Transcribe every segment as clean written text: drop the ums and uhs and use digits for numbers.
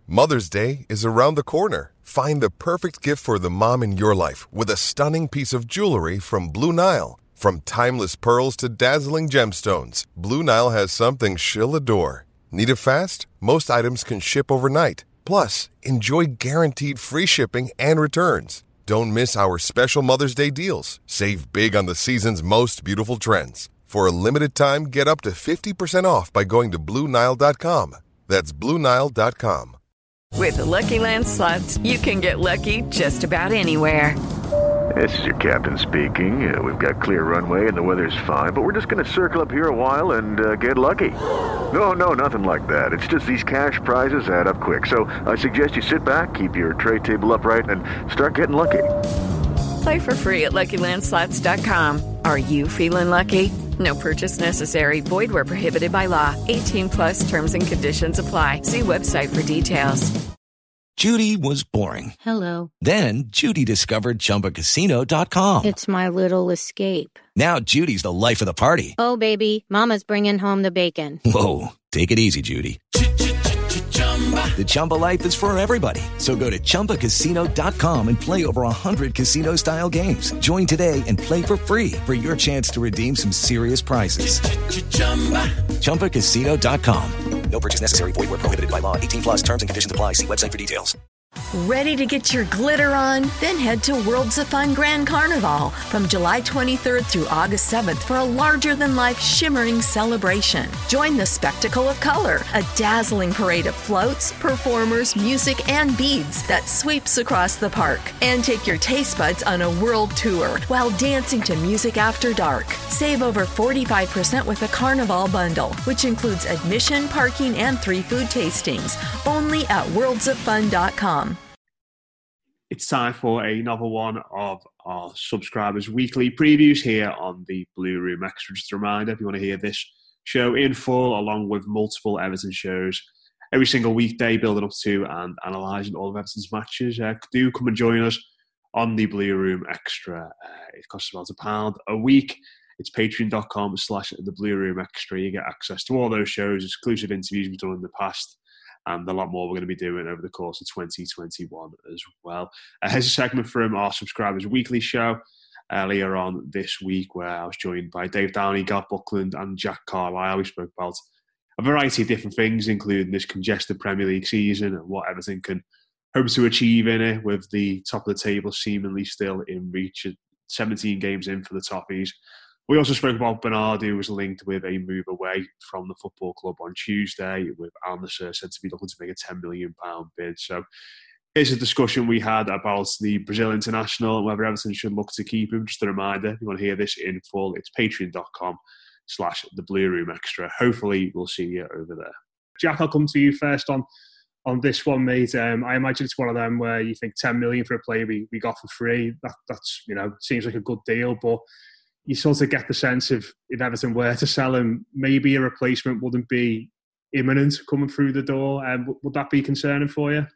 Mother's Day is around the corner. Find the perfect gift for the mom in your life with a stunning piece of jewelry from Blue Nile. From timeless pearls to dazzling gemstones, Blue Nile has something she'll adore. Need it fast? Most items can ship overnight. Plus, enjoy guaranteed free shipping and returns. Don't miss our special Mother's Day deals. Save big on the season's most beautiful trends. For a limited time, get up to 50% off by going to BlueNile.com. That's BlueNile.com. With the Lucky Land Slots, you can get lucky just about anywhere. This is your captain speaking. We've got clear runway and the weather's fine, but we're just going to circle up here a while and get lucky. No, nothing like that. It's just these cash prizes add up quick. So I suggest you sit back, keep your tray table upright, and start getting lucky. Play for free at LuckyLandSlots.com. Are you feeling lucky? No purchase necessary. Void where prohibited by law. 18+ terms and conditions apply. See website for details. Judy was boring. Hello. Then Judy discovered ChumbaCasino.com. It's my little escape. Now Judy's the life of the party. Oh, baby, mama's bringing home the bacon. Whoa, take it easy, Judy. The Chumba life is for everybody. So go to ChumbaCasino.com and play over 100 casino-style games. Join today and play for free for your chance to redeem some serious prizes. ChumbaCasino.com. No purchase necessary. Void where prohibited by law. 18+ terms and conditions apply. See website for details. Ready to get your glitter on? Then head to Worlds of Fun Grand Carnival from July 23rd through August 7th for a larger-than-life shimmering celebration. Join the spectacle of color, a dazzling parade of floats, performers, music, and beads that sweeps across the park. And take your taste buds on a world tour while dancing to music after dark. Save over 45% with a Carnival bundle, which includes admission, parking, and 3 food tastings. Only at worldsoffun.com. It's time for another one of our subscribers' weekly previews here on the Blue Room Extra. Just a reminder, if you want to hear this show in full, along with multiple Everton shows every single weekday, building up to and analysing all of Everton's matches, do come and join us on the Blue Room Extra. It costs about £1 a week. It's patreon.com/the Blue Room Extra. You get access to all those shows, exclusive interviews we've done in the past, and a lot more we're going to be doing over the course of 2021 as well. Here's a segment from our subscribers' weekly show earlier on this week, where I was joined by Dave Downey, Gav Buckland and Jack Carlisle. We spoke about a variety of different things, including this congested Premier League season and what Everton can hope to achieve in it, with the top of the table seemingly still in reach at 17 games in for the Toffees. We also spoke about Bernard, who was linked with a move away from the football club on Tuesday, with Al Nassr said to be looking to make a £10 million bid. So here's a discussion we had about the Brazil international and whether Everton should look to keep him. Just a reminder, if you want to hear this in full, it's patreon.com/the Blue Room Extra. Hopefully we'll see you over there. Jack, I'll come to you first on this one, mate. I imagine it's one of them where you think 10 million for a player we got for free. That's seems like a good deal, but you sort of get the sense of, if Everton were to sell him, maybe a replacement wouldn't be imminent coming through the door. Would that be concerning for you?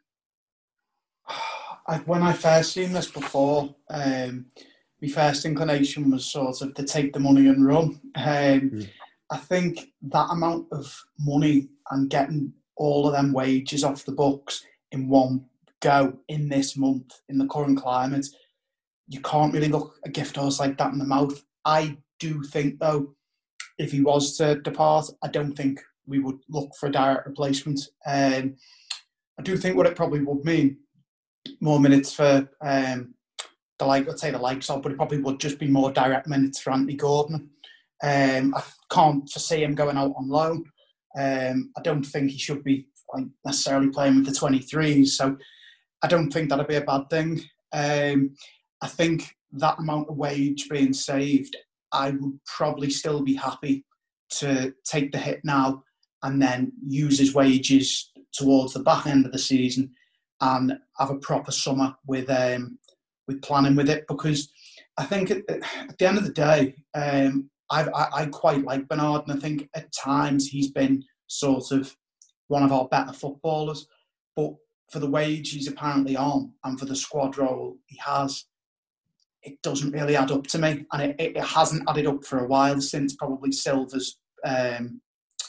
When I first seen this before, my first inclination was sort of to take the money and run. I think that amount of money and getting all of them wages off the books in one go in this month, in the current climate, you can't really look a gift horse like that in the mouth. I do think, though, if he was to depart, I don't think we would look for a direct replacement. I do think what it probably would mean, more minutes for the likes of, but it probably would just be more direct minutes for Anthony Gordon. I can't foresee him going out on loan. I don't think he should be necessarily playing with the 23s, so I don't think that'd be a bad thing. I think that amount of wage being saved, I would probably still be happy to take the hit now and then use his wages towards the back end of the season and have a proper summer with planning with it, because I think at the end of the day, I quite like Bernard, and I think at times he's been sort of one of our better footballers, but for the wage he's apparently on and for the squad role he has, it doesn't really add up to me, and it hasn't added up for a while, since probably Silva's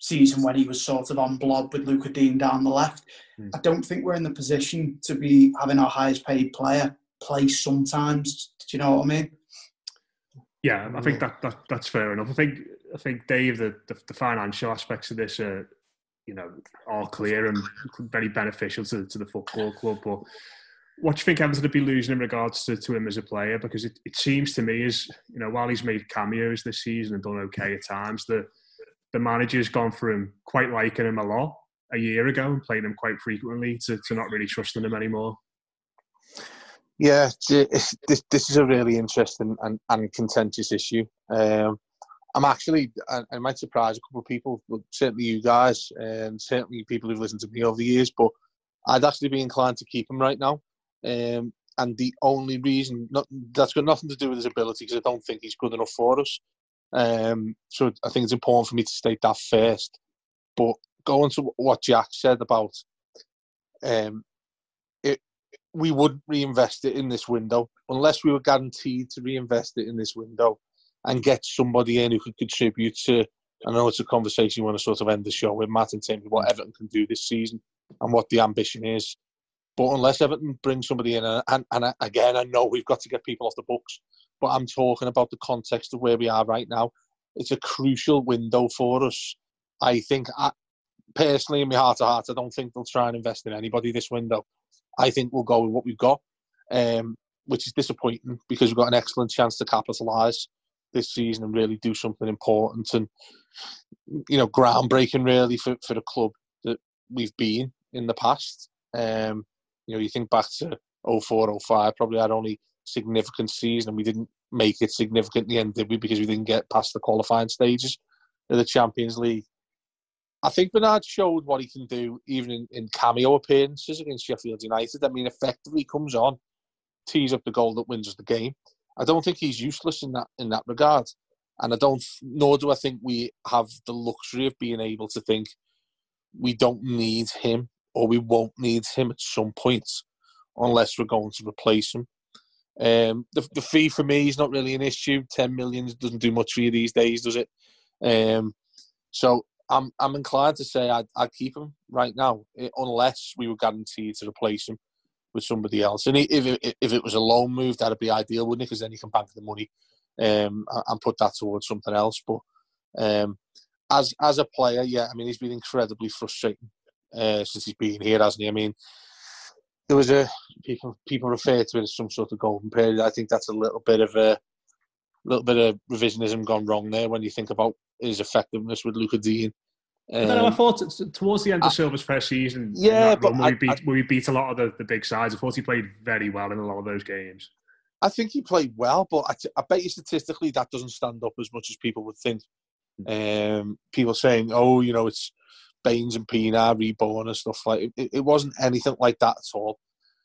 season when he was sort of on blob with Luca Dean down the left. I don't think we're in the position to be having our highest paid player play sometimes. Do you know what I mean? Yeah, I think that's fair enough. I think Dave, the financial aspects of this are, all clear and very beneficial to the football club. But what do you think Everton would be losing in regards to him as a player? Because it seems to me as, while he's made cameos this season and done okay at times, the manager's gone for him quite liking him a lot a year ago and playing him quite frequently to not really trusting him anymore. Yeah, this is a really interesting and contentious issue. I'm actually, I might surprise a couple of people, but certainly you guys, and certainly people who've listened to me over the years, but I'd actually be inclined to keep him right now. And the only reason, that's got nothing to do with his ability, because I don't think he's good enough for us. So I think it's important for me to state that first. But going to what Jack said about we would reinvest it in this window, unless we were guaranteed to reinvest it in this window and get somebody in who could contribute to, I know it's a conversation you want to sort of end the show with, Matt, in terms of what Everton can do this season and what the ambition is. But unless Everton brings somebody in, and again, I know we've got to get people off the books, but I'm talking about the context of where we are right now. It's a crucial window for us. I think, personally, in my heart of hearts, I don't think they'll try and invest in anybody this window. I think we'll go with what we've got, which is disappointing because we've got an excellent chance to capitalise this season and really do something important and, groundbreaking really for the club that we've been in the past. You think back to 04-05, probably our only significant season, and we didn't make it significant in the end, did we? Because we didn't get past the qualifying stages of the Champions League. I think Bernard showed what he can do even in cameo appearances against Sheffield United. I mean, effectively comes on, tees up the goal that wins us the game. I don't think he's useless in that regard. And nor do I think we have the luxury of being able to think we don't need him or we won't need him at some point unless we're going to replace him. The fee for me is not really an issue. 10 million doesn't do much for you these days, does it? So I'm inclined to say I'd keep him right now, unless we were guaranteed to replace him with somebody else. And if it was a loan move, that'd be ideal, wouldn't it? Because then you can bank the money and put that towards something else. But as a player, yeah, I mean, he's been incredibly frustrating since he's been here, hasn't he? I mean, there was people refer to it as some sort of golden period. I think that's a little bit of revisionism gone wrong there when you think about his effectiveness with Luca Dean. I thought towards the end of Silva's first season, we beat a lot of the big sides. I thought he played very well in a lot of those games. I think he played well, but I bet you statistically that doesn't stand up as much as people would think. People saying, it's Baines and Pienaar reborn and stuff like it. It wasn't anything like that at all.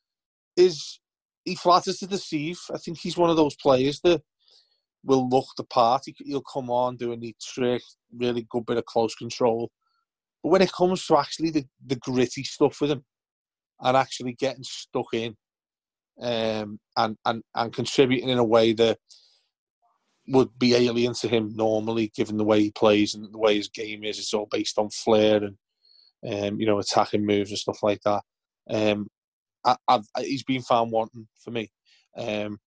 He flatters to deceive. I think he's one of those players that will look the part. He'll come on, do a neat trick, really good bit of close control. But when it comes to actually the gritty stuff with him and actually getting stuck in and contributing in a way that would be alien to him normally, given the way he plays and the way his game is, it's all based on flair and attacking moves and stuff like that. He's been found wanting for me, and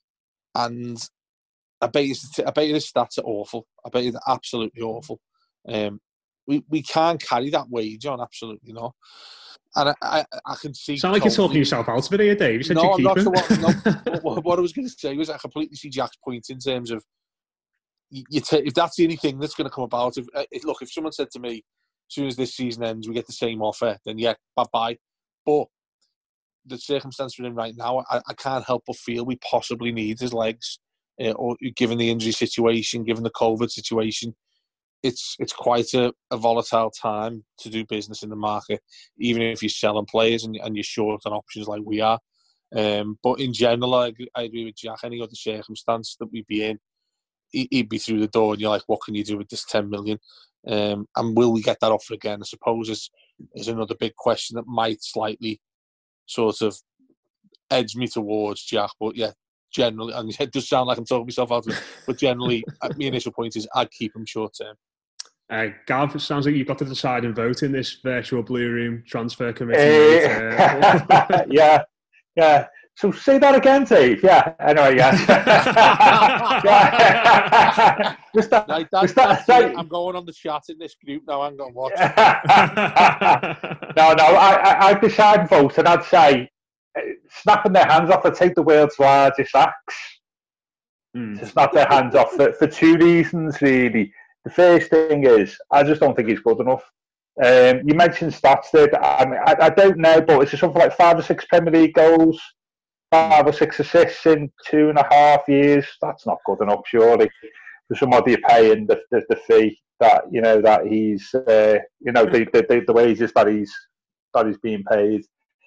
I bet you the stats are awful. I bet you they're absolutely awful. We can't carry that wage on, absolutely not. And I can see. Sound like you're talking yourself out of it here, Dave. You said no, you keep him. What I was going to say was I completely see Jack's point in terms of if that's the only thing that's going to come about. If someone said to me, as soon as this season ends, we get the same offer, then yeah, bye-bye. But the circumstance we're in right now, I can't help but feel we possibly need his legs. Or given the injury situation, given the COVID situation, it's quite a volatile time to do business in the market, even if you're selling players and you're short on options like we are. But in general, I agree with Jack. Any other circumstance that we'd be in, he'd be through the door and you're like, what can you do with this 10 million? And will we get that offer again? I suppose is another big question that might slightly sort of edge me towards Jack. But yeah, generally, and it does sound like I'm talking myself out of it, but generally, my initial point is I'd keep him short term. Gav, it sounds like you've got to decide and vote in this virtual Blue Room transfer committee. Yeah. So say that again, Dave. Yeah, anyway, yeah. I'm going on the chat in this group now. Hang on, watch. No, I'd decide and vote, and I'd say snapping their hands off. I'd take the world's largest axe to snap their hands off for two reasons, really. The first thing is, I just don't think he's good enough. You mentioned stats there. I don't know, but it's something like 5 or 6 Premier League goals, 5 or 6 assists in 2.5 years. That's not good enough, surely, for somebody you're paying the fee that that he's the wages that he's being paid.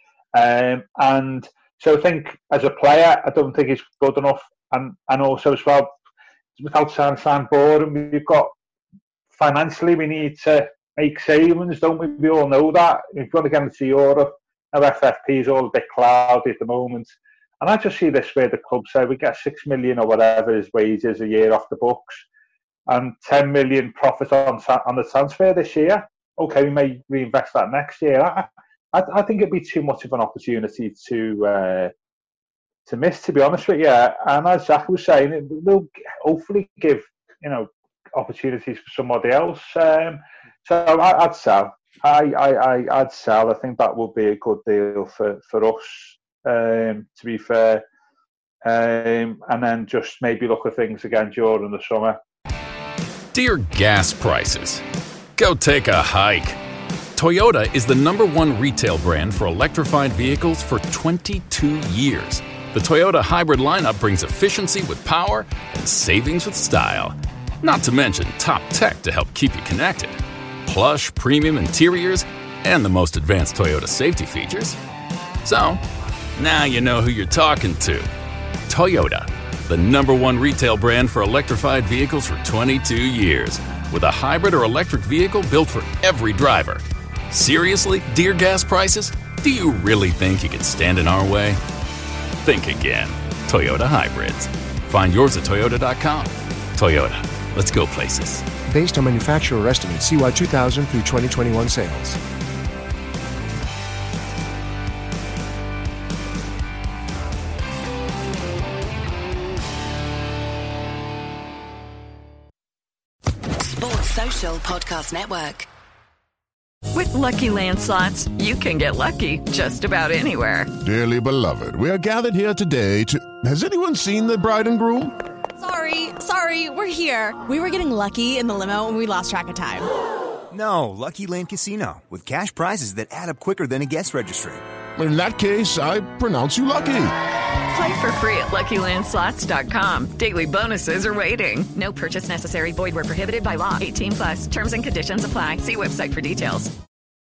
And so I think as a player, I don't think he's good enough. And also as well, without sounding boring, we've got financially we need to make savings, don't we? We all know that. We've got to get into Europe. Our FFP is all a bit cloudy at the moment. And I just see this where the club say we get 6 million or whatever his wages a year off the books and 10 million profit on the transfer this year. Okay, we may reinvest that next year. I think it'd be too much of an opportunity to miss, to be honest with you. And as Zach was saying, it will hopefully give opportunities for somebody else. So I'd sell. I'd sell. I think that would be a good deal for us. To be fair, and then just maybe look at things again during the summer. Dear gas prices, go take a hike. Toyota is the #1 retail brand for electrified vehicles for 22 years. The Toyota hybrid lineup brings efficiency with power and savings with style. Not to mention top tech to help keep you connected. Plush premium interiors and the most advanced Toyota safety features. So, now you know who you're talking to. Toyota, the #1 retail brand for electrified vehicles for 22 years. With a hybrid or electric vehicle built for every driver. Seriously, dear gas prices? Do you really think you could stand in our way? Think again. Toyota hybrids. Find yours at Toyota.com. Toyota, let's go places. Based on manufacturer estimates, CY 2000 through 2021 sales. Sports Social Podcast Network. With Lucky Land Slots, you can get lucky just about anywhere. Dearly beloved, we are gathered here today to... Has anyone seen the bride and groom? Sorry, we're here. We were getting lucky in the limo and we lost track of time. No, Lucky Land Casino, with cash prizes that add up quicker than a guest registry. In that case, I pronounce you lucky. Play for free at LuckyLandSlots.com. Daily bonuses are waiting. No purchase necessary. Void where prohibited by law. 18+. Terms and conditions apply. See website for details.